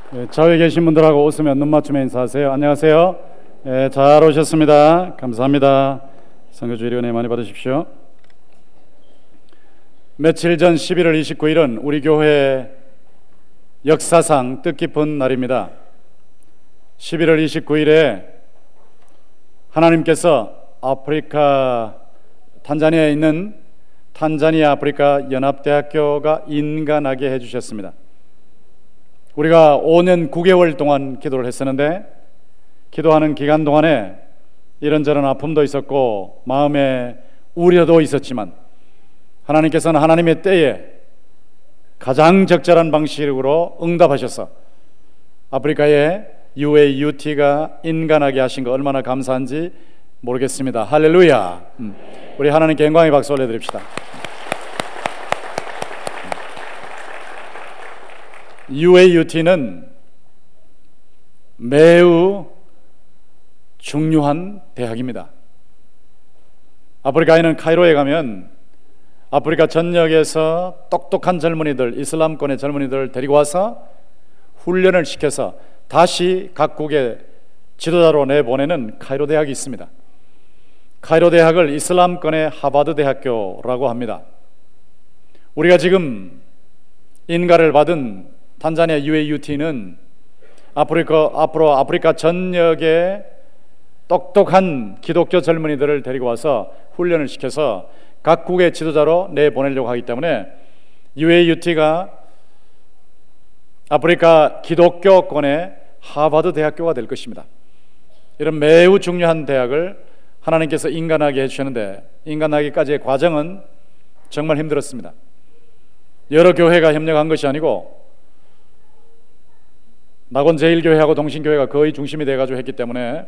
좌우에 계신 분들하고 웃으면 눈 맞추며 인사하세요. 안녕하세요. 잘 오셨습니다. 감사합니다. 선교주일 은혜 많이 받으십시오. 며칠 전 11월 29일은 우리 교회 역사상 뜻깊은 날입니다. 11월 29일에 하나님께서 아프리카 탄자니아에 있는 탄자니아 아프리카 연합대학교가 인간하게 해주셨습니다. 우리가 5년 9개월 동안 기도를 했었는데, 기도하는 기간 동안에 이런저런 아픔도 있었고 마음에 우려도 있었지만, 하나님께서는 하나님의 때에 가장 적절한 방식으로 응답하셔서 아프리카에 UAUT가 인간하게 하신 거 얼마나 감사한지 모르겠습니다. 할렐루야. 우리 하나님께 영광의 박수 올려드립시다. UAUT는 매우 중요한 대학입니다. 아프리카에 있는 카이로에 가면 아프리카 전역에서 똑똑한 젊은이들, 이슬람권의 젊은이들을 데리고 와서 훈련을 시켜서 다시 각국의 지도자로 내보내는 카이로 대학이 있습니다. 카이로 대학을 이슬람권의 하버드 대학교라고 합니다. 우리가 지금 인가를 받은 탄자니아 UAUT는 앞으로 아프리카 전역에 똑똑한 기독교 젊은이들을 데리고 와서 훈련을 시켜서 각국의 지도자로 내보내려고 하기 때문에 UAUT가 아프리카 기독교권의 하버드 대학교가 될 것입니다. 이런 매우 중요한 대학을 하나님께서 인간하게 해주셨는데, 인간하기까지의 과정은 정말 힘들었습니다. 여러 교회가 협력한 것이 아니고 낙원제일교회하고 동신교회가 거의 중심이 돼가지고 했기 때문에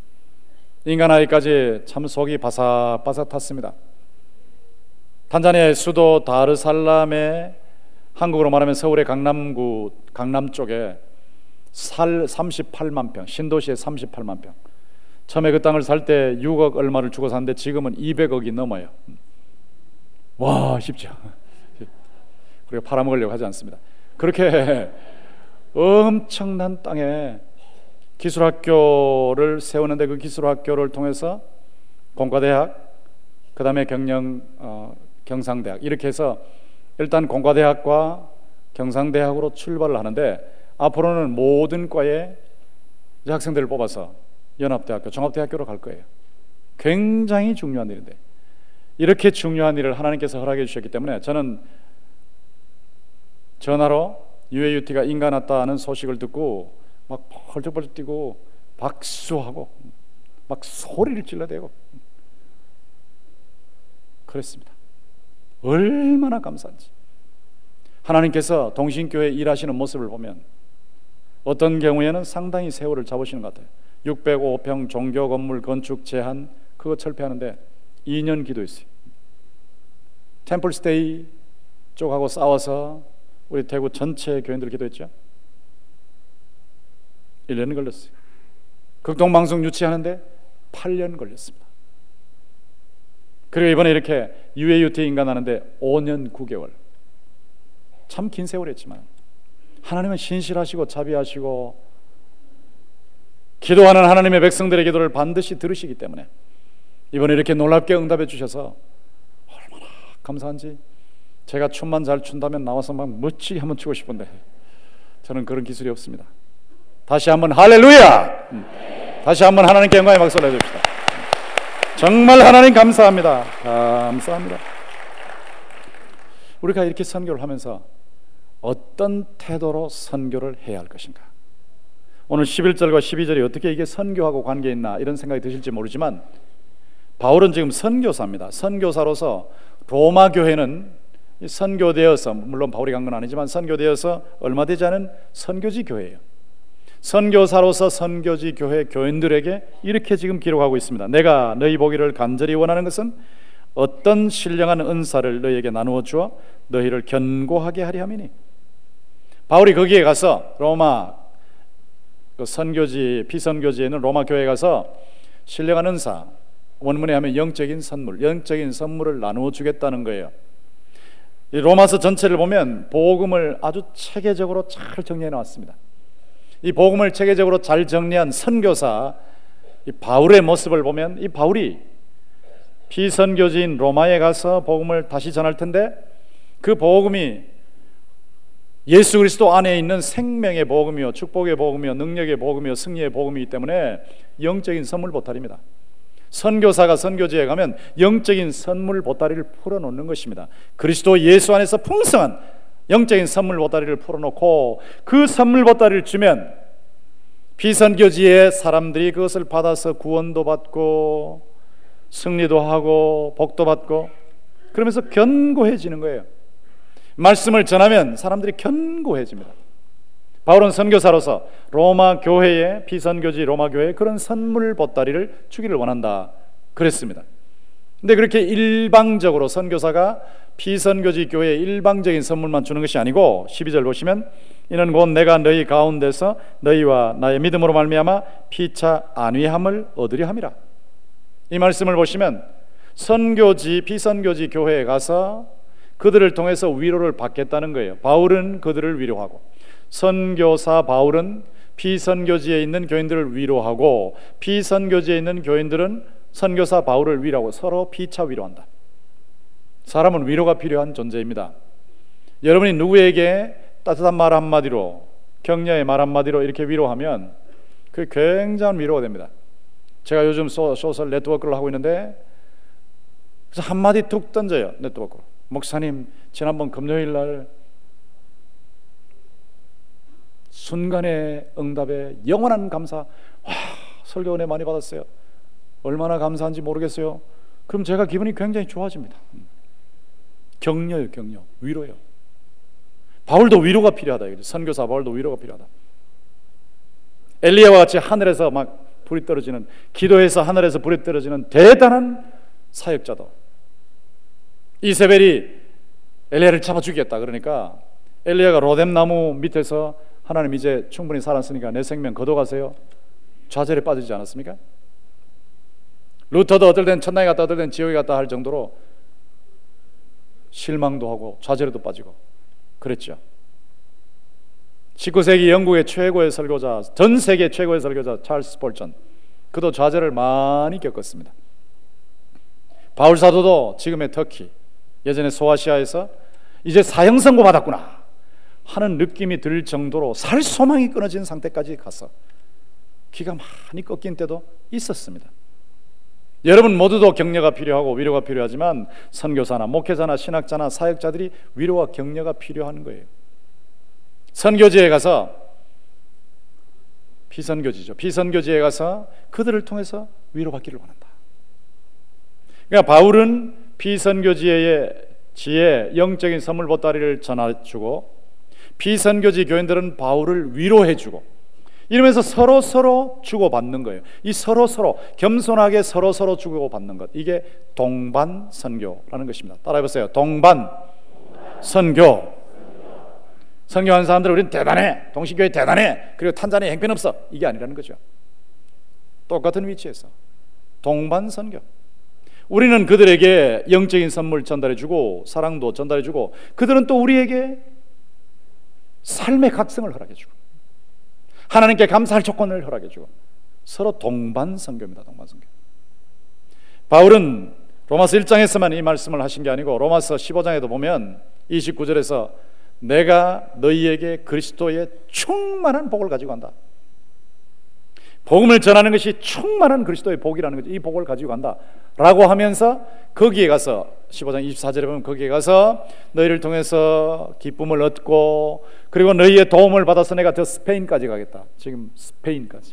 인간하기까지 참 속이 바삭바삭 탔습니다. 탄자니아의 수도 다르살람의, 한국으로 말하면 서울의 강남구 강남 쪽에 38만 평, 신도시에 38만 평. 처음에 그 땅을 살 때 6억 얼마를 주고 샀는데 지금은 200억이 넘어요. 와, 쉽죠. 그리고 팔아먹으려고 하지 않습니다. 그렇게 엄청난 땅에 기술학교를 세우는데, 그 기술학교를 통해서 공과대학, 그 다음에 경상대학, 이렇게 해서 일단 공과대학과 경상대학으로 출발을 하는데, 앞으로는 모든 과의 학생들을 뽑아서 연합대학교, 종합대학교로 갈 거예요. 굉장히 중요한 일인데, 이렇게 중요한 일을 하나님께서 허락해 주셨기 때문에 저는 전화로 UAUT가 인간 왔다는 소식을 듣고 막 펄쩍펄쩍 뛰고 박수하고 막 소리를 질러대고 그랬습니다. 얼마나 감사한지. 하나님께서 동신교회 일하시는 모습을 보면 어떤 경우에는 상당히 세월을 잡으시는 것 같아요. 605평 종교 건물 건축 제한, 그거 철폐하는데 2년 기도했어요. 템플스테이 쪽하고 싸워서 우리 대구 전체 교인들 기도했죠. 1년 걸렸어요. 극동방송 유치하는데 8년 걸렸습니다. 그리고 이번에 이렇게 UAUT 인간하는데 5년 9개월. 참 긴 세월이었지만 하나님은 신실하시고 자비하시고 기도하는 하나님의 백성들의 기도를 반드시 들으시기 때문에 이번에 이렇게 놀랍게 응답해 주셔서 얼마나 감사한지. 제가 춤만 잘 춘다면 나와서 막 멋지게 한번 추고 싶은데 저는 그런 기술이 없습니다. 다시 한번 할렐루야! 다시 한번 하나님께 영광의 박수를 해줍시다. 정말 하나님 감사합니다. 감사합니다. 우리가 이렇게 선교를 하면서 어떤 태도로 선교를 해야 할 것인가? 오늘 11절과 12절이 어떻게 이게 선교하고 관계 있나 이런 생각이 드실지 모르지만, 바울은 지금 선교사입니다. 선교사로서 로마 교회는 선교되어서, 물론 바울이 간 건 아니지만 선교되어서 얼마 되지 않은 선교지 교회예요. 선교사로서 선교지 교회 교인들에게 이렇게 지금 기록하고 있습니다. 내가 너희 보기를 간절히 원하는 것은 어떤 신령한 은사를 너희에게 나누어 주어 너희를 견고하게 하리 함이니. 바울이 거기에 가서 로마 그 선교지, 비선교지에는 로마 교회에 가서 신령한 은사, 원문에 하면 영적인 선물, 영적인 선물을 나누어 주겠다는 거예요. 이 로마서 전체를 보면 복음을 아주 체계적으로 잘 정리해 놨습니다. 이 복음을 체계적으로 잘 정리한 선교사 이 바울의 모습을 보면, 이 바울이 비선교지인 로마에 가서 복음을 다시 전할 텐데, 그 복음이 예수 그리스도 안에 있는 생명의 복음이요, 축복의 복음이요, 능력의 복음이요, 승리의 복음이기 때문에 영적인 선물 보따리입니다. 선교사가 선교지에 가면 영적인 선물 보따리를 풀어놓는 것입니다. 그리스도 예수 안에서 풍성한 영적인 선물 보따리를 풀어놓고, 그 선물 보따리를 주면 비선교지의 사람들이 그것을 받아서 구원도 받고 승리도 하고 복도 받고, 그러면서 견고해지는 거예요. 말씀을 전하면 사람들이 견고해집니다. 바울은 선교사로서 로마 교회에, 비선교지 로마 교회에 그런 선물 보따리를 주기를 원한다 그랬습니다. 근데 그렇게 일방적으로 선교사가 비선교지 교회에 일방적인 선물만 주는 것이 아니고, 12절 보시면 이는 곧 내가 너희 가운데서 너희와 나의 믿음으로 말미암아 피차 안위함을 얻으려 함이라. 이 말씀을 보시면 선교지 비선교지 교회에 가서 그들을 통해서 위로를 받겠다는 거예요. 바울은 그들을 위로하고, 선교사 바울은 비선교지에 있는 교인들을 위로하고, 비선교지에 있는 교인들은 선교사 바울을 위로하고 서로 피차 위로한다. 사람은 위로가 필요한 존재입니다. 여러분이 누구에게 따뜻한 말 한마디로, 격려의 말 한마디로 이렇게 위로하면 그게 굉장한 위로가 됩니다. 제가 요즘 소설 네트워크를 하고 있는데, 그래서 한마디 툭 던져요. 네트워크로. 목사님, 지난번 금요일 날 순간의 응답에 영원한 감사, 설교 은혜 많이 받았어요. 얼마나 감사한지 모르겠어요. 그럼 제가 기분이 굉장히 좋아집니다. 격려요, 격려, 위로요. 바울도 위로가 필요하다. 선교사 바울도 위로가 필요하다. 엘리야와 같이 하늘에서 막 불이 떨어지는, 기도해서 하늘에서 불이 떨어지는 대단한 사역자도, 이세벨이 엘리야를 잡아 죽이겠다 그러니까 엘리야가 로뎀나무 밑에서 하나님 이제 충분히 살았으니까 내 생명 거둬가세요, 좌절에 빠지지 않았습니까? 루터도 어떨 땐 천당에 갔다 어떨 땐 지옥에 갔다 할 정도로 실망도 하고 좌절에도 빠지고 그랬죠. 19세기 영국의 최고의 설교자, 전 세계 최고의 설교자 찰스 스폴전, 그도 좌절을 많이 겪었습니다. 바울 사도도 지금의 터키, 예전에 소아시아에서 이제 사형 선고 받았구나 하는 느낌이 들 정도로 살 소망이 끊어진 상태까지 가서 기가 많이 꺾인 때도 있었습니다. 여러분 모두도 격려가 필요하고 위로가 필요하지만 선교사나 목회자나 신학자나 사역자들이 위로와 격려가 필요한 거예요. 선교지에 가서, 비선교지죠, 비선교지에 가서 그들을 통해서 위로받기를 원한다. 그러니까 바울은 비선교지의 영적인 선물 보따리를 전해주고, 비선교지 교인들은 바울을 위로해주고, 이러면서 서로 주고받는 거예요. 이 서로 겸손하게 서로 주고받는 것, 이게 동반선교라는 것입니다. 따라해보세요. 동반선교. 선교하는 사람들 우리는 대단해, 동시교회 대단해, 그리고 탄자니아 형편없어, 이게 아니라는 거죠. 똑같은 위치에서 동반선교. 우리는 그들에게 영적인 선물 전달해주고 사랑도 전달해주고, 그들은 또 우리에게 삶의 각성을 허락해주고 하나님께 감사할 조건을 허락해주고, 서로 동반선교입니다. 동반선교. 바울은 로마서 1장에서만 이 말씀을 하신 게 아니고 로마서 15장에도 보면 29절에서 내가 너희에게 그리스도의 충만한 복을 가지고 간다. 복음을 전하는 것이 충만한 그리스도의 복이라는 거죠. 이 복을 가지고 간다 라고 하면서 거기에 가서 15장 24절에 보면 거기에 가서 너희를 통해서 기쁨을 얻고, 그리고 너희의 도움을 받아서 내가 저 스페인까지 가겠다. 지금 스페인까지,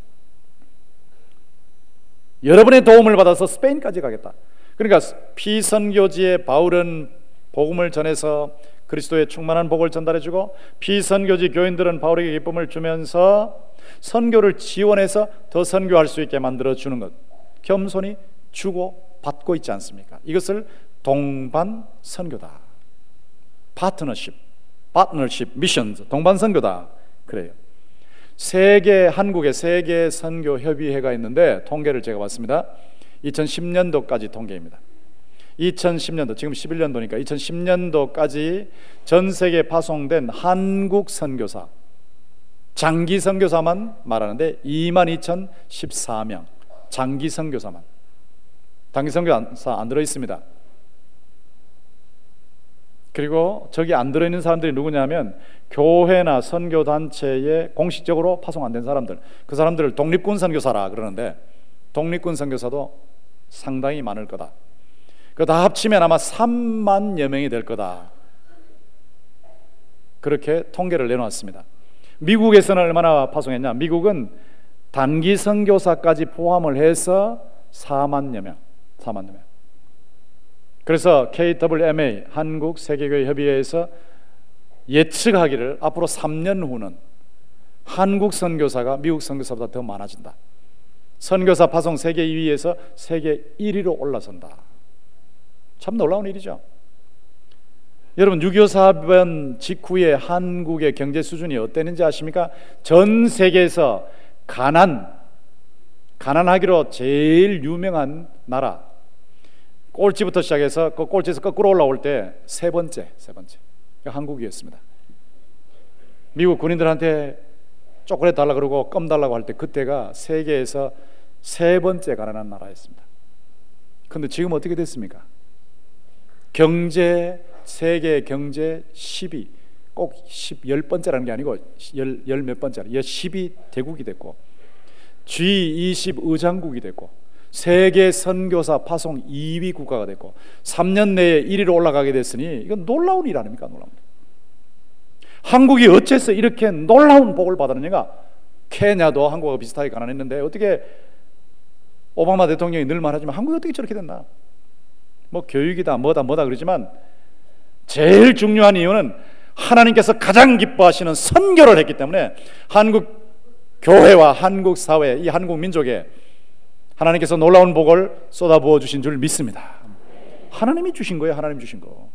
여러분의 도움을 받아서 스페인까지 가겠다. 그러니까 비선교지에 바울은 복음을 전해서 그리스도의 충만한 복을 전달해주고, 비선교지 교인들은 바울에게 기쁨을 주면서 선교를 지원해서 더 선교할 수 있게 만들어주는 것, 겸손히 주고 받고 있지 않습니까? 이것을 동반선교다, 파트너십, 미션즈, 동반선교다 그래요. 한국에 세계 선교 협의회가 있는데 통계를 제가 봤습니다. 2010년도까지 통계입니다. 2010년도, 지금 11년도니까 2010년도까지 전 세계에 파송된 한국 선교사 장기 선교사만 말하는데 22,014명. 장기 선교사만. 단기 선교사 안 들어있습니다. 그리고 저기 안 들어있는 사람들이 누구냐면 교회나 선교단체에 공식적으로 파송 안 된 사람들, 그 사람들을 독립군 선교사라 그러는데 독립군 선교사도 상당히 많을 거다. 그거 다 합치면 아마 3만여 명이 될 거다. 그렇게 통계를 내놓았습니다. 미국에서는 얼마나 파송했냐? 미국은 단기 선교사까지 포함을 해서 4만여 명. 그래서 KWMA 한국 세계교회 협의회에서 예측하기를 앞으로 3년 후는 한국 선교사가 미국 선교사보다 더 많아진다. 선교사 파송 세계 2위에서 세계 1위로 올라선다. 참 놀라운 일이죠. 여러분 6.25 사변 직후에 한국의 경제 수준이 어땠는지 아십니까? 전 세계에서 가난하기로 제일 유명한 나라, 꼴찌부터 시작해서 그 꼴찌에서 거꾸로 올라올 때 세 번째 한국이었습니다. 미국 군인들한테 초콜릿 달라 그러고 껌 달라고 할 때 그때가 세계에서 세 번째 가난한 나라였습니다. 그런데 지금 어떻게 됐습니까? 세계 경제 10위, 꼭 10번째라는 게 아니고 열 몇 번째라, 10위 대국이 됐고 G20 의장국이 됐고 세계 선교사 파송 2위 국가가 됐고 3년 내에 1위로 올라가게 됐으니 이건 놀라운 일 아닙니까? 놀라운 일. 한국이 어째서 이렇게 놀라운 복을 받았느냐? 케냐도 한국과 비슷하게 가난했는데 어떻게 오바마 대통령이 늘 말하지만 한국이 어떻게 저렇게 됐나? 뭐 교육이다 뭐다 그러지만 제일 중요한 이유는 하나님께서 가장 기뻐하시는 선교를 했기 때문에 한국 교회와 한국 사회, 이 한국 민족에 하나님께서 놀라운 복을 쏟아부어 주신 줄 믿습니다. 하나님이 주신 거예요. 하나님 주신 거.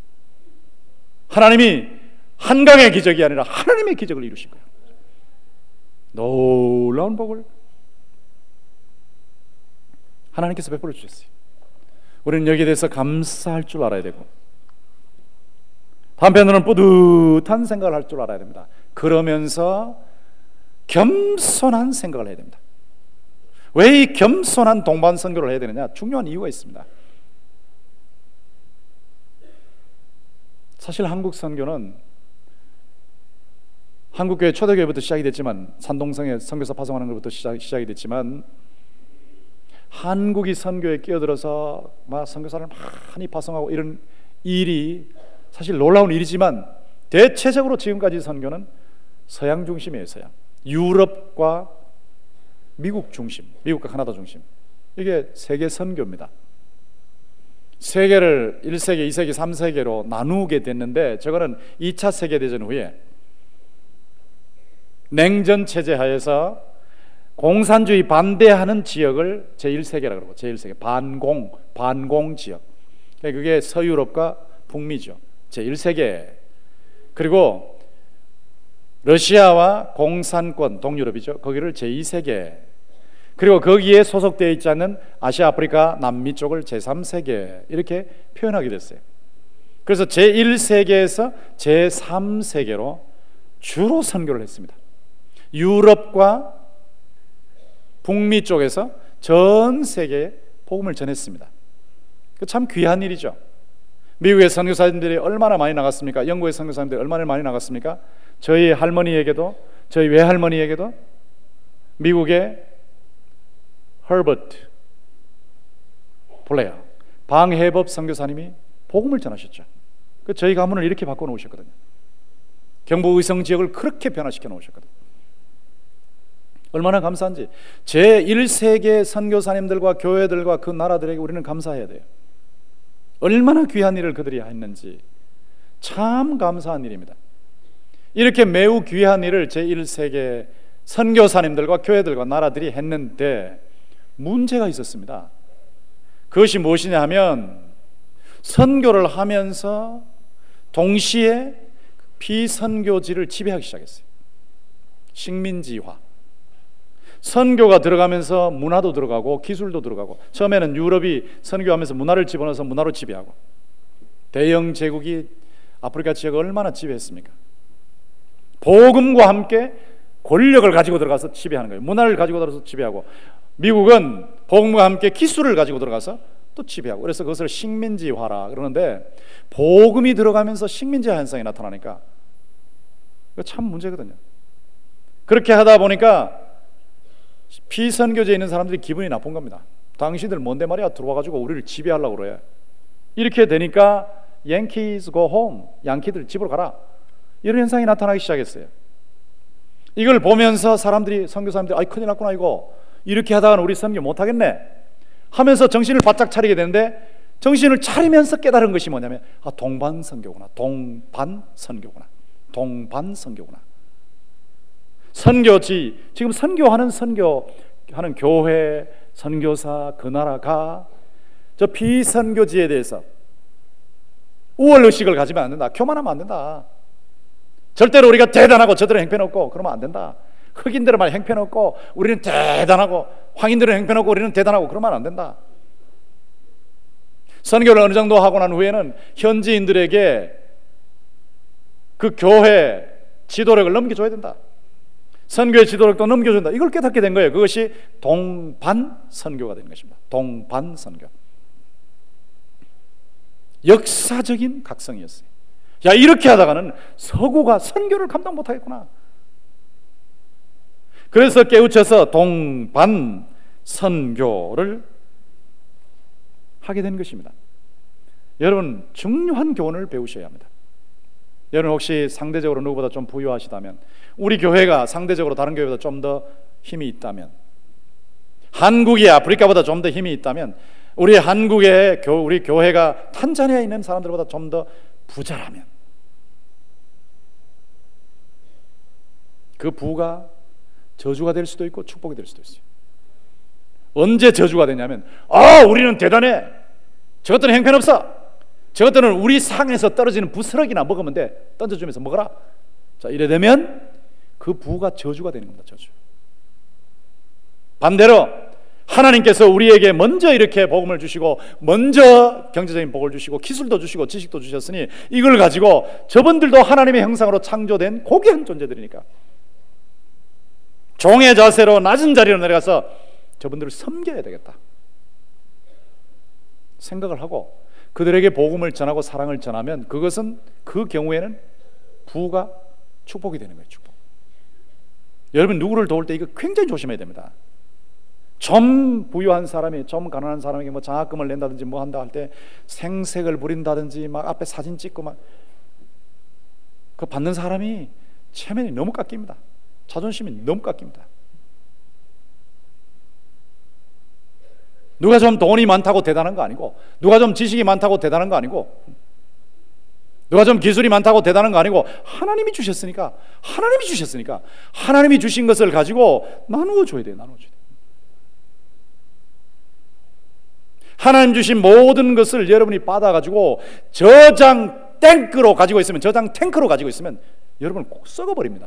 하나님이 한강의 기적이 아니라 하나님의 기적을 이루신 거예요. 놀라운 복을 하나님께서 베풀어 주셨어요. 우리는 여기에 대해서 감사할 줄 알아야 되고 한편으로는 뿌듯한 생각을 할 줄 알아야 됩니다. 그러면서 겸손한 생각을 해야 됩니다. 왜 이 겸손한 동반 선교를 해야 되느냐? 중요한 이유가 있습니다. 사실 한국 선교는 한국교회 초대교회부터 시작이 됐지만 산동성에 선교사 파송하는 것부터 시작이 됐지만 한국이 선교에 끼어들어서 막 선교사를 많이 파송하고 이런 일이 사실 놀라운 일이지만 대체적으로 지금까지 선교는 서양 중심이에요. 서양. 유럽과 미국 중심, 미국과 카나다 중심. 이게 세계 선교입니다. 세계를 1세계, 2세계, 3세계로 나누게 됐는데 저거는 2차 세계대전 후에 냉전 체제 하에서 공산주의 반대하는 지역을 제1세계라고 그러고 제1세계 반공 지역. 그게 서유럽과 북미죠. 제1세계. 그리고 러시아와 공산권 동유럽이죠. 거기를 제2세계. 그리고 거기에 소속되어 있지 않는 아시아, 아프리카, 남미 쪽을 제3세계 이렇게 표현하게 됐어요. 그래서 제1세계에서 제3세계로 주로 선교를 했습니다. 유럽과 북미 쪽에서 전 세계에 복음을 전했습니다. 참 귀한 일이죠. 미국의 선교사님들이 얼마나 많이 나갔습니까? 영국의 선교사님들이 얼마나 많이 나갔습니까? 저희 할머니에게도, 저희 외할머니에게도 미국의 허버트 블레어 방해법 선교사님이 복음을 전하셨죠. 저희 가문을 이렇게 바꿔 놓으셨거든요. 경북 의성 지역을 그렇게 변화시켜 놓으셨거든요. 얼마나 감사한지. 제1세계 선교사님들과 교회들과 그 나라들에게 우리는 감사해야 돼요. 얼마나 귀한 일을 그들이 했는지 참 감사한 일입니다. 이렇게 매우 귀한 일을 제1세계 선교사님들과 교회들과 나라들이 했는데 문제가 있었습니다. 그것이 무엇이냐 하면 선교를 하면서 동시에 비선교지를 지배하기 시작했어요. 식민지화. 선교가 들어가면서 문화도 들어가고 기술도 들어가고, 처음에는 유럽이 선교하면서 문화를 집어넣어서 문화로 지배하고, 대영 제국이 아프리카 지역을 얼마나 지배했습니까? 복음과 함께 권력을 가지고 들어가서 지배하는 거예요. 문화를 가지고 들어가서 지배하고, 미국은 복음과 함께 기술을 가지고 들어가서 또 지배하고, 그래서 그것을 식민지화라 그러는데, 복음이 들어가면서 식민지화 현상이 나타나니까 이거 참 문제거든요. 그렇게 하다 보니까 피선교제에 있는 사람들이 기분이 나쁜 겁니다. 당신들 뭔데 말이야 들어와가지고 우리를 지배하려고 그래. 이렇게 되니까 Yankees go home, 양키들 집으로 가라, 이런 현상이 나타나기 시작했어요. 이걸 보면서 사람들이, 선교사님들이 아이 큰일 났구나, 이거 이렇게 하다가는 우리 선교 못하겠네 하면서 정신을 바짝 차리게 되는데, 정신을 차리면서 깨달은 것이 뭐냐면, 동반선교구나, 동반선교구나, 동반선교구나. 선교지, 지금 선교하는 교회, 선교사, 그 나라가 저 비선교지에 대해서 우월의식을 가지면 안 된다. 교만하면 안 된다. 절대로 우리가 대단하고 저들은 형편없고 그러면 안 된다. 흑인들은 말 형편없고 우리는 대단하고, 황인들은 형편없고 우리는 대단하고 그러면 안 된다. 선교를 어느 정도 하고 난 후에는 현지인들에게 그 교회 지도력을 넘겨줘야 된다. 선교의 지도력도 넘겨준다. 이걸 깨닫게 된 거예요. 그것이 동반선교가 되는 것입니다. 동반선교. 역사적인 각성이었어요. 야, 이렇게 하다가는 서구가 선교를 감당 못하겠구나. 그래서 깨우쳐서 동반선교를 하게 된 것입니다. 여러분, 중요한 교훈을 배우셔야 합니다. 여러분 혹시 상대적으로 누구보다 좀 부유하시다면, 우리 교회가 상대적으로 다른 교회보다 좀 더 힘이 있다면, 한국이 아프리카보다 좀 더 힘이 있다면, 우리 한국의 우리 교회가 탄자니아에 있는 사람들보다 좀 더 부자라면, 그 부가 저주가 될 수도 있고 축복이 될 수도 있어요. 언제 저주가 되냐면, 우리는 대단해, 저것들은 형편없어, 저것들은 우리 상에서 떨어지는 부스러기나 먹으면 돼, 던져주면서 먹어라. 자, 이래 되면 그 부가 저주가 되는 겁니다. 저주. 반대로 하나님께서 우리에게 먼저 이렇게 복음을 주시고, 먼저 경제적인 복을 주시고, 기술도 주시고, 지식도 주셨으니, 이걸 가지고 저분들도 하나님의 형상으로 창조된 고귀한 존재들이니까 종의 자세로 낮은 자리로 내려가서 저분들을 섬겨야 되겠다 생각을 하고, 그들에게 복음을 전하고 사랑을 전하면, 그것은 그 경우에는 부가 축복이 되는 거예요. 축복. 여러분, 누구를 도울 때 이거 굉장히 조심해야 됩니다. 좀 부유한 사람이, 좀 가난한 사람에게 뭐 장학금을 낸다든지 뭐 한다 할 때 생색을 부린다든지 막 앞에 사진 찍고 막, 그 받는 사람이 체면이 너무 깎입니다. 자존심이 너무 깎입니다. 누가 좀 돈이 많다고 대단한 거 아니고, 누가 좀 지식이 많다고 대단한 거 아니고, 누가 좀 기술이 많다고 대단한 거 아니고, 하나님이 주셨으니까, 하나님이 주신 것을 가지고 나누어 줘야 돼요. 나누어 줘야 돼요. 하나님 주신 모든 것을 여러분이 받아가지고 저장 탱크로 가지고 있으면, 여러분은 꼭 썩어버립니다.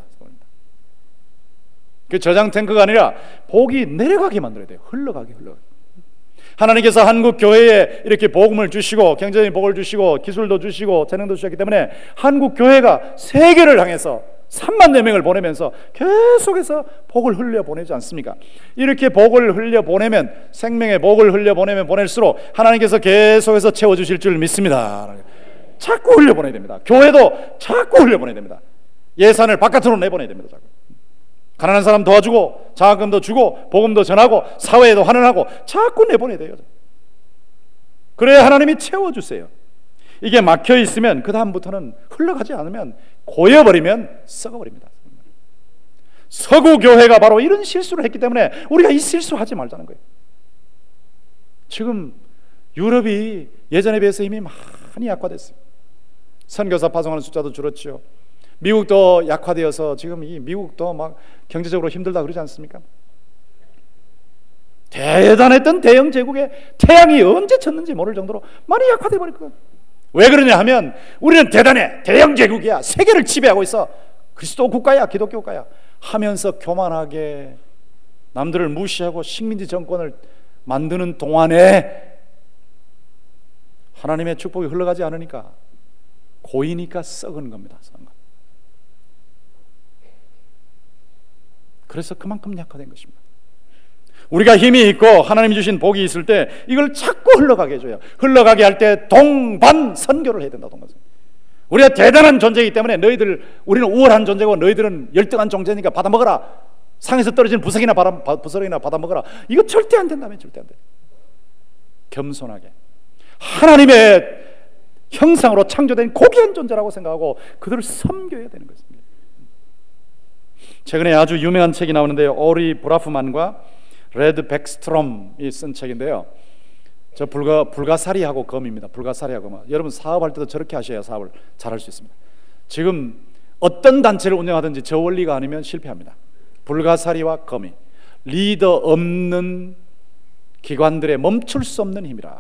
그 저장 탱크가 아니라 복이 내려가게 만들어야 돼요. 흘러가게. 하나님께서 한국 교회에 이렇게 복음을 주시고, 경제적인 복을 주시고, 기술도 주시고, 재능도 주셨기 때문에 한국 교회가 세계를 향해서 3만 4명을 보내면서 계속해서 복을 흘려보내지 않습니까? 이렇게 복을 흘려보내면, 생명의 복을 흘려보내면 보낼수록 하나님께서 계속해서 채워주실 줄 믿습니다. 자꾸 흘려보내야 됩니다. 교회도 자꾸 흘려보내야 됩니다. 예산을 바깥으로 내보내야 됩니다. 자꾸. 가난한 사람 도와주고, 장학금도 주고, 복음도 전하고, 사회에도 환원하고, 자꾸 내보내야 돼요. 그래야 하나님이 채워주세요. 이게 막혀 있으면 그 다음부터는 흘러가지 않으면, 고여버리면 썩어버립니다. 서구 교회가 바로 이런 실수를 했기 때문에 우리가 이 실수하지 말자는 거예요. 지금 유럽이 예전에 비해서 이미 많이 약화됐어요. 선교사 파송하는 숫자도 줄었죠. 미국도 약화되어서 지금 이 미국도 막 경제적으로 힘들다 그러지 않습니까? 대단했던 대영 제국에 태양이 언제 쳤는지 모를 정도로 많이 약화돼 버릴 거예요. 왜 그러냐 하면, 우리는 대단해, 대영 제국이야, 세계를 지배하고 있어, 그리스도 국가야, 기독교 국가야 하면서 교만하게 남들을 무시하고 식민지 정권을 만드는 동안에 하나님의 축복이 흘러가지 않으니까, 고이니까 썩은 겁니다. 썩은 것. 그래서 그만큼 약화된 것입니다. 우리가 힘이 있고 하나님이 주신 복이 있을 때 이걸 자꾸 흘러가게 해줘요. 흘러가게 할 때 동반 선교를 해야 된다. 동반 선교. 우리가 대단한 존재이기 때문에 우리는 우월한 존재고 너희들은 열등한 존재니까 받아먹어라. 상에서 떨어지는 부석이나 받아먹어라. 이거 절대 안 된다면 절대 안 돼. 겸손하게 하나님의 형상으로 창조된 고귀한 존재라고 생각하고 그들을 섬겨야 되는 것입니다. 최근에 아주 유명한 책이 나오는데요, 오리 브라프만과 레드 백스트롬이 쓴 책인데요, 저 불가사리하고 검입니다. 불가사리하고 검. 여러분 사업할 때도 저렇게 하셔야 사업을 잘할 수 있습니다. 지금 어떤 단체를 운영하든지 저 원리가 아니면 실패합니다. 불가사리와 검이 리더 없는 기관들의 멈출 수 없는 힘이라.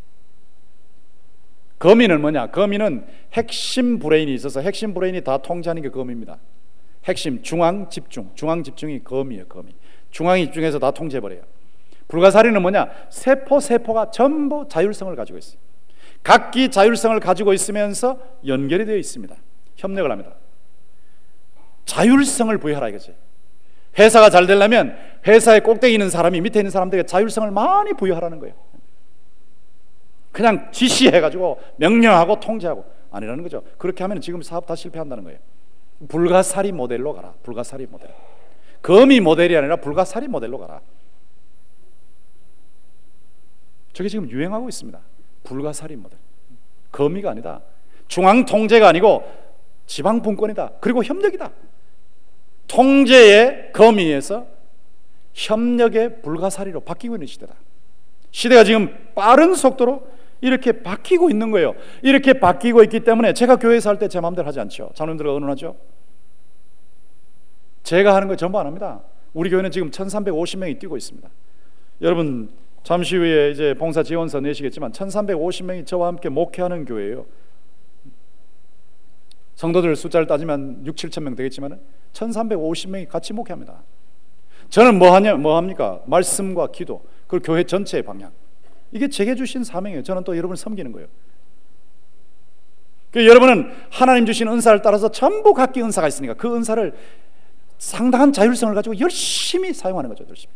거미는 뭐냐? 거미는 핵심 브레인이 있어서 핵심 브레인이 다 통제하는 게 거미입니다. 핵심 중앙 집중이 거미예요. 거미. 중앙이 집중해서 다 통제해버려요. 불가사리는 뭐냐? 세포가 전부 자율성을 가지고 있어요. 각기 자율성을 가지고 있으면서 연결이 되어 있습니다. 협력을 합니다. 자율성을 부여하라 이거지. 회사가 잘 되려면 회사의 꼭대기 있는 사람이 밑에 있는 사람들에게 자율성을 많이 부여하라는 거예요. 그냥 지시해가지고 명령하고 통제하고 아니라는 거죠. 그렇게 하면 지금 사업 다 실패한다는 거예요. 불가사리 모델로 가라. 불가사리 모델. 거미 모델이 아니라 불가사리 모델로 가라. 저게 지금 유행하고 있습니다. 불가사리 모델. 거미가 아니다. 중앙 통제가 아니고 지방 분권이다. 그리고 협력이다. 통제의 거미에서 협력의 불가사리로 바뀌고 있는 시대다. 시대가 지금 빠른 속도로 이렇게 바뀌고 있는 거예요. 이렇게 바뀌고 있기 때문에 제가 교회에서 할 때 제 마음대로 하지 않죠. 장로님들과 의논하죠. 제가 하는 거 전부 안 합니다. 우리 교회는 지금 1350명이 뛰고 있습니다. 여러분 잠시 후에 이제 봉사 지원서 내시겠지만 1350명이 저와 함께 목회하는 교회예요. 성도들 숫자를 따지면 6, 7천 명 되겠지만 1350명이 같이 목회합니다. 저는 뭐 합니까? 말씀과 기도, 그리고 교회 전체의 방향. 이게 제게 주신 사명이에요. 저는 또 여러분을 섬기는 거예요. 여러분은 하나님 주신 은사를 따라서 전부 각기 은사가 있으니까 그 은사를 상당한 자율성을 가지고 열심히 사용하는 거죠. 열심히.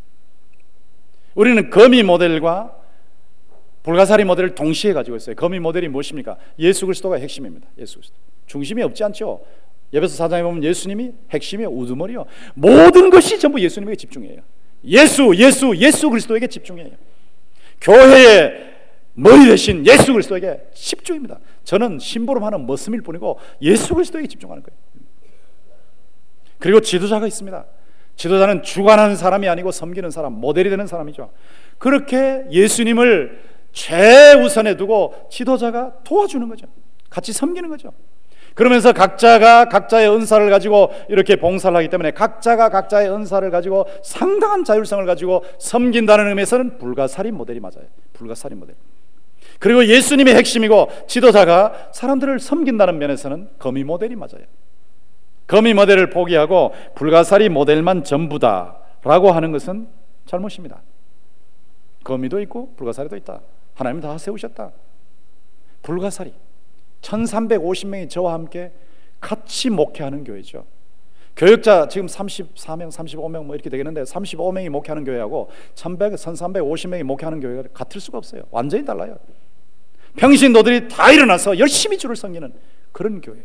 우리는 거미 모델과 불가사리 모델을 동시에 가지고 있어요. 거미 모델이 무엇입니까? 예수 그리스도가 핵심입니다. 예수 그리스도. 중심이 없지 않죠. 에베소 4장에 보면 예수님이 핵심이에요. 우두머리요. 모든 것이 전부 예수님에게 집중해요. 예수 그리스도에게 집중해요. 교회의 머리 대신 예수 그리스도에게 집중입니다. 저는 심부름하는 머슴일 뿐이고 예수 그리스도에게 집중하는 거예요. 그리고 지도자가 있습니다. 지도자는 주관하는 사람이 아니고 섬기는 사람, 모델이 되는 사람이죠. 그렇게 예수님을 최우선에 두고 지도자가 도와주는 거죠. 같이 섬기는 거죠. 그러면서 각자가 각자의 은사를 가지고 이렇게 봉사를 하기 때문에 각자가 각자의 은사를 가지고 상당한 자율성을 가지고 섬긴다는 의미에서는 불가사리 모델이 맞아요. 불가사리 모델. 그리고 예수님이 핵심이고 지도자가 사람들을 섬긴다는 면에서는 거미 모델이 맞아요. 거미 모델을 포기하고 불가사리 모델만 전부다라고 하는 것은 잘못입니다. 거미도 있고 불가사리도 있다. 하나님이 다 세우셨다. 불가사리 1350명이 저와 함께 같이 목회하는 교회죠. 교역자 지금 34명, 35명 뭐 이렇게 되겠는데 35명이 목회하는 교회하고 1350명이 목회하는 교회가 같을 수가 없어요. 완전히 달라요. 평신도들이 다 일어나서 열심히 주를 섬기는 그런 교회.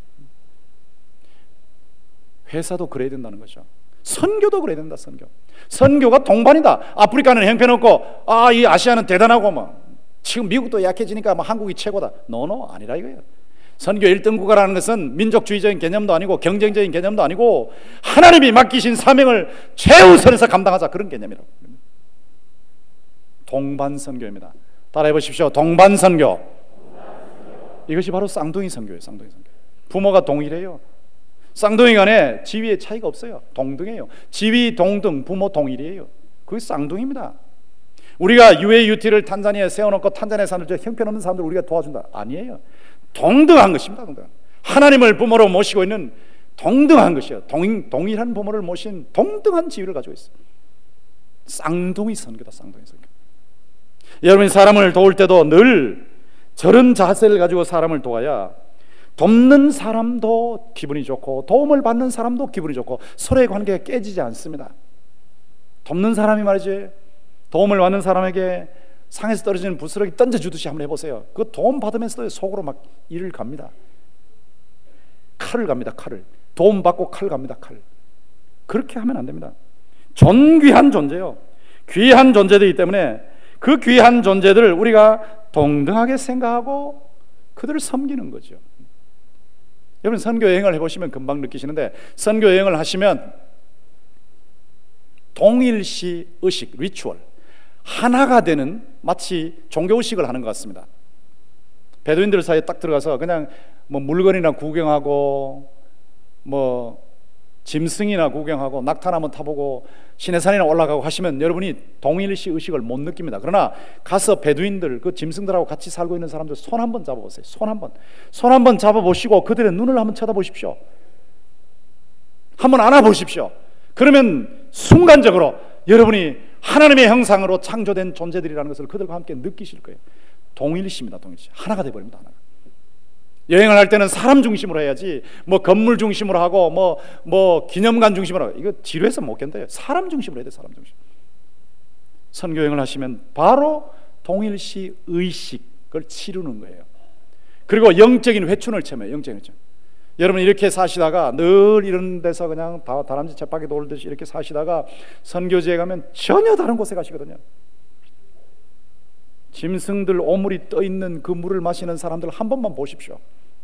회사도 그래야 된다는 거죠. 선교도 그래야 된다. 선교가 동반이다. 아프리카는 형편없고 이 아시아는 대단하고 뭐 지금 미국도 약해지니까 뭐 한국이 최고다. 노노 아니라 이거예요. 선교 1등 국가라는 것은 민족주의적인 개념도 아니고 경쟁적인 개념도 아니고 하나님이 맡기신 사명을 최우선에서 감당하자, 그런 개념이라고. 동반선교입니다. 따라해 보십시오. 동반선교. 이것이 바로 쌍둥이 선교예요. 쌍둥이 선교. 부모가 동일해요. 쌍둥이 간에 지위의 차이가 없어요. 동등해요. 지위 동등, 부모 동일이에요. 그게 쌍둥이입니다. 우리가 UAUT를 탄자니아에 세워놓고 탄자니아 사람들, 형편없는 사람들 우리가 도와준다. 아니에요. 동등한 것입니다. 동등한. 하나님을 부모로 모시고 있는 동등한 것이에요. 동일한 부모를 모신 동등한 지위를 가지고 있어요. 쌍둥이 선교다. 쌍둥이 선교. 여러분이 사람을 도울 때도 늘 저런 자세를 가지고 사람을 도와야 돕는 사람도 기분이 좋고 도움을 받는 사람도 기분이 좋고 서로의 관계가 깨지지 않습니다. 돕는 사람이 말이지 도움을 받는 사람에게 상에서 떨어지는 부스러기 던져주듯이 한번 해보세요. 그 도움 받으면서도 속으로 막 일을 갑니다. 칼을 갑니다. 칼을. 도움 받고 칼 갑니다. 칼. 그렇게 하면 안 됩니다. 존귀한 존재요. 귀한 존재들이기 때문에 그 귀한 존재들을 우리가 동등하게 생각하고 그들을 섬기는 거죠. 여러분 선교 여행을 해보시면 금방 느끼시는데, 선교 여행을 하시면 동일시 의식, 리추얼, 하나가 되는 마치 종교의식을 하는 것 같습니다. 베두인들 사이에 딱 들어가서 그냥 뭐 물건이나 구경하고 뭐 짐승이나 구경하고 낙타 한번 타보고 시내산이나 올라가고 하시면 여러분이 동일시 의식을 못 느낍니다. 그러나 가서 베두인들, 그 짐승들하고 같이 살고 있는 사람들 손 한번 잡아보세요. 손 한번 잡아보시고 그들의 눈을 한번 쳐다보십시오. 한번 안아보십시오. 그러면 순간적으로 여러분이 하나님의 형상으로 창조된 존재들이라는 것을 그들과 함께 느끼실 거예요. 동일시입니다. 동일시. 하나가 되어버립니다. 하나가. 여행을 할 때는 사람 중심으로 해야지 뭐 건물 중심으로 하고 뭐 기념관 중심으로 하고, 이거 지루해서 못 견뎌요. 사람 중심으로 해야 돼요. 사람 중심. 선교 여행을 하시면 바로 동일시 의식을 치르는 거예요. 그리고 영적인 회춘을 체험해요. 영적인 회춘. 여러분 이렇게 사시다가 늘 이런 데서 그냥 다람쥐 쳇바퀴 돌듯이 이렇게 사시다가 선교지에 가면 전혀 다른 곳에 가시거든요. 짐승들 오물이 떠있는 그 물을 마시는 사람들 한 번만 보십시오.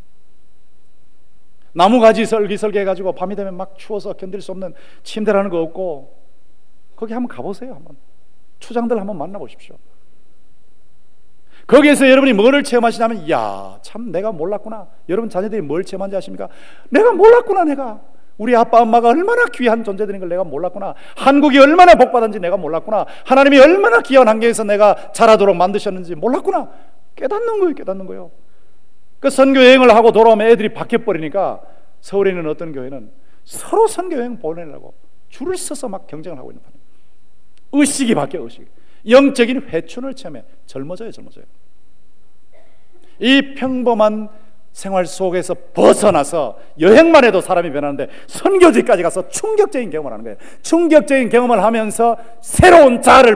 나무가지 설기설기 해가지고 밤이 되면 막 추워서 견딜 수 없는 침대라는 거 없고, 거기 한번 가보세요. 한번 추장들 한번 만나보십시오. 거기에서 여러분이 뭐를 체험하시냐면, 야, 참 내가 몰랐구나. 여러분 자녀들이 뭘 체험한지 아십니까? 내가 몰랐구나. 내가 우리 아빠 엄마가 얼마나 귀한 존재들인 걸 내가 몰랐구나. 한국이 얼마나 복받은지 내가 몰랐구나. 하나님이 얼마나 귀한 환경에서 내가 자라도록 만드셨는지 몰랐구나. 깨닫는 거예요. 그 선교 여행을 하고 돌아오면 애들이 바뀌어버리니까 서울에 있는 어떤 교회는 서로 선교 여행 보내려고 줄을 서서 막 경쟁을 하고 있는 판이에요. 의식이 바뀌어요. 의식이. 영적인 회춘을 체험해. 젊어져요. 이 평범한 생활 속에서 벗어나서 여행만 해도 사람이 변하는데 선교지까지 가서 충격적인 경험을 하는 거예요. 충격적인 경험을 하면서 새로운 자아를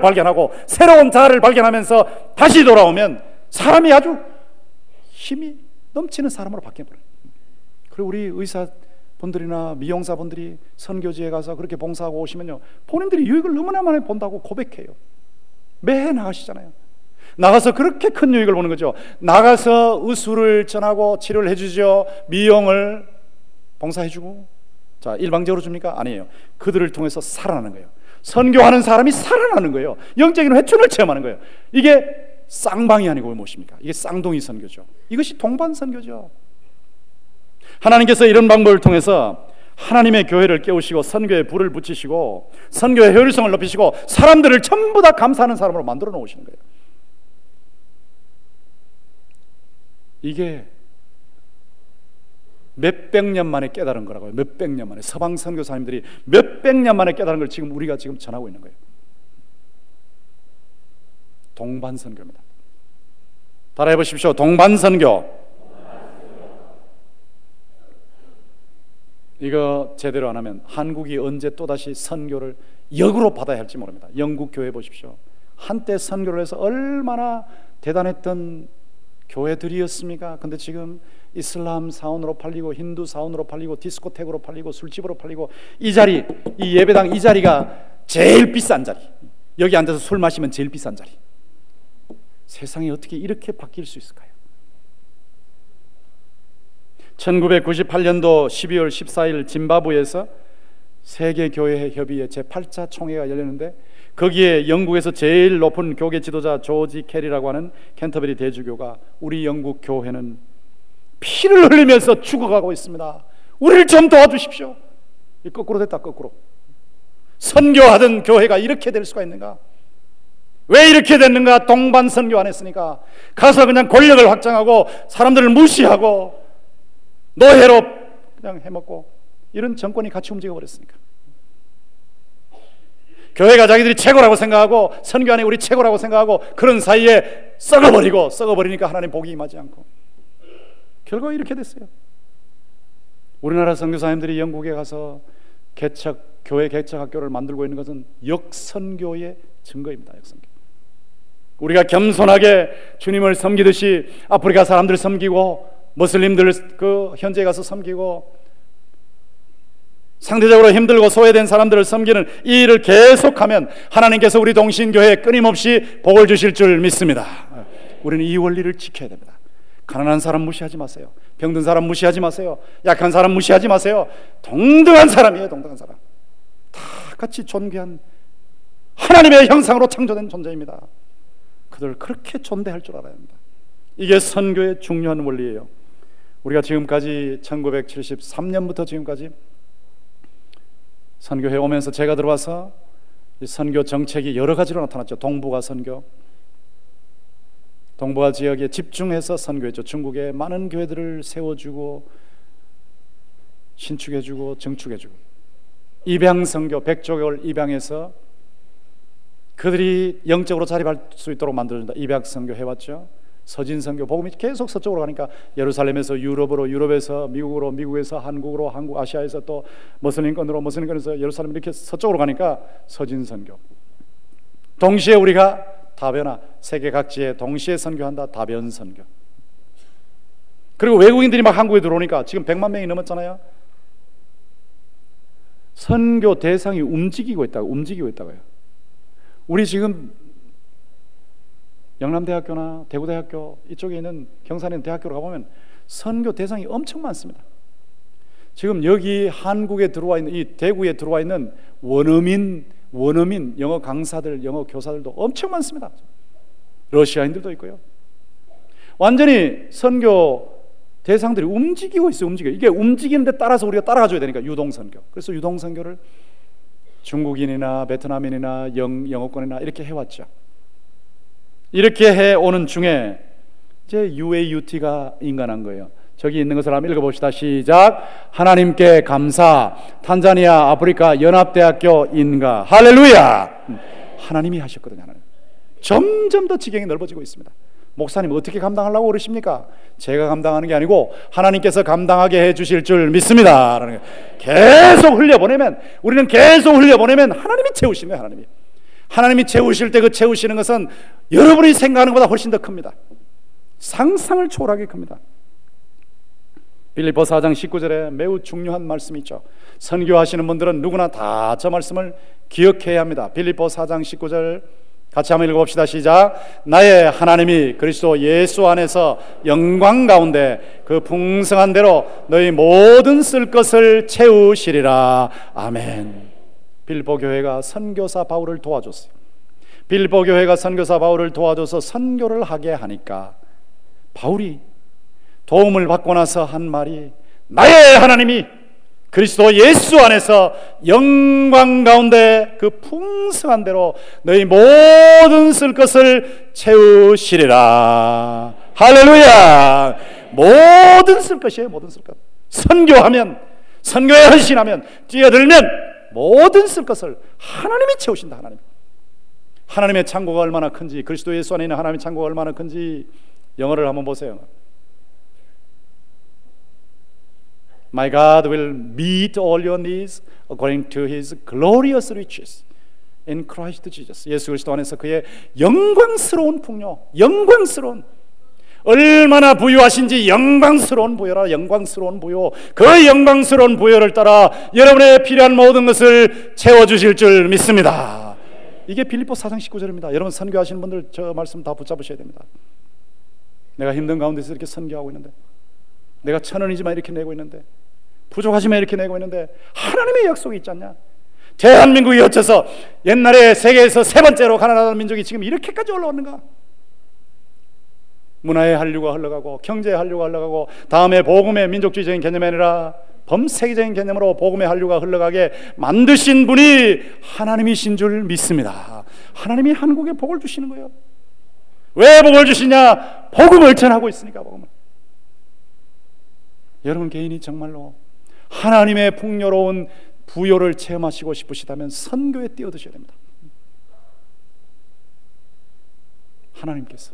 발견하면서 다시 돌아오면 사람이 아주 힘이 넘치는 사람으로 바뀌어버려요. 그리고 우리 의사분들이나 미용사분들이 선교지에 가서 그렇게 봉사하고 오시면요, 본인들이 유익을 너무나 많이 본다고 고백해요. 매해 나가시잖아요. 나가서 그렇게 큰 유익을 보는 거죠. 나가서 의술을 전하고 치료를 해주죠. 미용을 봉사해주고. 자, 일방적으로 줍니까? 아니에요. 그들을 통해서 살아나는 거예요. 선교하는 사람이 살아나는 거예요. 영적인 회춘을 체험하는 거예요. 이게 쌍방이 아니고 무엇입니까? 이게 쌍둥이 선교죠. 이것이 동반 선교죠. 하나님께서 이런 방법을 통해서 하나님의 교회를 깨우시고 선교에 불을 붙이시고 선교의 효율성을 높이시고 사람들을 전부 다 감사하는 사람으로 만들어 놓으시는 거예요. 이게 몇백 년 만에 깨달은 거라고요. 몇백 년 만에. 서방 선교사님들이 몇백 년 만에 깨달은 걸 지금 우리가 지금 전하고 있는 거예요. 동반 선교입니다. 따라해 보십시오. 동반 선교. 이거 제대로 안 하면 한국이 언제 또다시 선교를 역으로 받아야 할지 모릅니다. 영국 교회 보십시오. 한때 선교를 해서 얼마나 대단했던 교회들이었습니까? 근데 지금 이슬람 사원으로 팔리고 힌두 사원으로 팔리고 디스코텍으로 팔리고 술집으로 팔리고 이 자리, 이 예배당 이 자리가 제일 비싼 자리, 여기 앉아서 술 마시면 제일 비싼 자리. 세상이 어떻게 이렇게 바뀔 수 있을까요? 1998년도 12월 14일 짐바브웨에서 세계교회 협의회 제8차 총회가 열렸는데 거기에 영국에서 제일 높은 교계 지도자 조지 캐리라고 하는 캔터베리 대주교가 우리 영국 교회는 피를 흘리면서 죽어가고 있습니다. 우리를 좀 도와주십시오. 거꾸로 됐다. 거꾸로. 선교하던 교회가 이렇게 될 수가 있는가? 왜 이렇게 됐는가? 동반 선교 안 했으니까. 가서 그냥 권력을 확장하고 사람들을 무시하고 노예로 그냥 해먹고 이런 정권이 같이 움직여 버렸으니까. 교회가 자기들이 최고라고 생각하고 선교 안에 우리 최고라고 생각하고 그런 사이에 썩어버리니까 하나님 복이 임하지 않고 결국 이렇게 됐어요. 우리나라 선교사님들이 영국에 가서 교회 개척 학교를 만들고 있는 것은 역선교의 증거입니다. 역선교. 우리가 겸손하게 주님을 섬기듯이 아프리카 사람들 섬기고 무슬림들 그 현지에 가서 섬기고 상대적으로 힘들고 소외된 사람들을 섬기는 이 일을 계속하면 하나님께서 우리 동신교회에 끊임없이 복을 주실 줄 믿습니다. 우리는 이 원리를 지켜야 됩니다. 가난한 사람 무시하지 마세요. 병든 사람 무시하지 마세요. 약한 사람 무시하지 마세요. 동등한 사람이에요. 동등한 사람. 다 같이 존귀한 하나님의 형상으로 창조된 존재입니다. 그들을 그렇게 존대할 줄 알아야 합니다. 이게 선교의 중요한 원리예요. 우리가 지금까지 1973년부터 지금까지 선교해 오면서 제가 들어와서 이 선교 정책이 여러 가지로 나타났죠. 동북아 선교, 동북아 지역에 집중해서 선교했죠. 중국에 많은 교회들을 세워주고 신축해주고 증축해주고, 입양 선교, 백족을 입양해서 그들이 영적으로 자립할 수 있도록 만들어준다. 입양 선교 해왔죠. 서진 선교, 복음이 계속 서쪽으로 가니까 예루살렘에서 유럽으로, 유럽에서 미국으로, 미국에서 한국으로, 한국, 아시아에서 또 무슬림권으로, 무슬림권에서 예루살렘, 이렇게 서쪽으로 가니까 서진 선교. 동시에 우리가 다변화, 세계 각지에 동시에 선교한다. 다변 선교. 그리고 외국인들이 막 한국에 들어오니까 지금 100만 명이 넘었잖아요. 선교 대상이 움직이고 있다고요. 우리 지금 영남대학교나 대구대학교 이쪽에 있는 경산에 있는 대학교로 가보면 선교 대상이 엄청 많습니다. 지금 여기 한국에 들어와 있는, 이 대구에 들어와 있는 원어민 영어 강사들, 영어 교사들도 엄청 많습니다. 러시아인들도 있고요. 완전히 선교 대상들이 움직이고 있어요. 이게 움직이는데 따라서 우리가 따라가줘야 되니까 유동선교. 그래서 유동선교를 중국인이나 베트남인이나 영어권이나 이렇게 해왔죠. 이렇게 해오는 중에 이제 UAUT가 인간한 거예요. 저기 있는 것을 한번 읽어봅시다. 시작. 하나님께 감사. 탄자니아 아프리카 연합대학교 인가. 할렐루야. 하나님이 하셨거든요. 하나님. 점점 더 지경이 넓어지고 있습니다. 목사님 어떻게 감당하려고 그러십니까? 제가 감당하는 게 아니고 하나님께서 감당하게 해주실 줄 믿습니다. 계속 흘려보내면, 우리는 계속 흘려보내면 하나님이 채우시는 거예요. 하나님이 채우실 때 그 채우시는 것은 여러분이 생각하는 것보다 훨씬 더 큽니다. 상상을 초월하게 큽니다. 빌립보 4장 19절에 매우 중요한 말씀이 있죠. 선교하시는 분들은 누구나 다 저 말씀을 기억해야 합니다. 빌립보 4장 19절 같이 한번 읽어봅시다. 시작. 나의 하나님이 그리스도 예수 안에서 영광 가운데 그 풍성한 대로 너희 모든 쓸 것을 채우시리라. 아멘. 빌립보 교회가 선교사 바울을 도와줬어요. 빌립보 교회가 선교사 바울을 도와줘서 선교를 하게 하니까 바울이 도움을 받고 나서 한 말이, 나의 하나님이 그리스도 예수 안에서 영광 가운데 그 풍성한 대로 너희 모든 쓸 것을 채우시리라. 할렐루야. 모든 쓸 것이에요. 모든 쓸 것. 선교하면, 선교에 헌신하면, 뛰어들면 모든 쓸 것을 하나님이 채우신다. 하나님의 창고가 얼마나 큰지, 그리스도 예수 안에 있는 하나님의 창고가 얼마나 큰지 영어를 한번 보세요. My God will meet all your needs according to His glorious riches in Christ Jesus. 예수 그리스도 안에서 그의 영광스러운 풍요, 영광스러운, 얼마나 부유하신지 영광스러운 부여라. 영광스러운 부여, 그 영광스러운 부여를 따라 여러분의 필요한 모든 것을 채워주실 줄 믿습니다. 이게 빌립보 4장 19절입니다. 여러분 선교하시는 분들 저 말씀 다 붙잡으셔야 됩니다. 내가 힘든 가운데서 이렇게 선교하고 있는데, 내가 1,000원이지만 이렇게 내고 있는데, 부족하지만 이렇게 내고 있는데 하나님의 약속이 있지 않냐? 대한민국이 어째서 옛날에 세계에서 세 번째로 가난하던 민족이 지금 이렇게까지 올라왔는가? 문화의 한류가 흘러가고 경제의 한류가 흘러가고, 다음에 복음의 민족주의적인 개념이 아니라 범세계적인 개념으로 복음의 한류가 흘러가게 만드신 분이 하나님이신 줄 믿습니다. 하나님이 한국에 복을 주시는 거예요. 왜 복을 주시냐? 복음을 전하고 있으니까. 복음을. 여러분 개인이 정말로 하나님의 풍요로운 부요를 체험하시고 싶으시다면 선교에 뛰어드셔야 됩니다. 하나님께서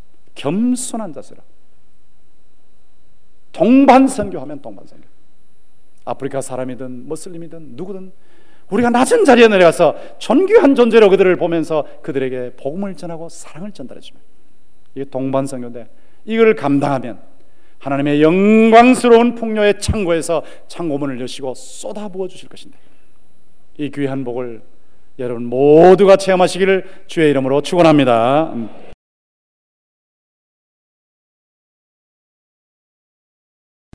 겸손한 자세로 동반선교하면 동반선교, 아프리카 사람이든 무슬림이든 누구든 우리가 낮은 자리에 내려가서 존귀한 존재로 그들을 보면서 그들에게 복음을 전하고 사랑을 전달해 주면, 이게 동반선교인데 이걸 감당하면 하나님의 영광스러운 풍요의 창고에서 창고문을 여시고 쏟아부어 주실 것인데, 이 귀한 복을 여러분 모두가 체험하시기를 주의 이름으로 축원합니다.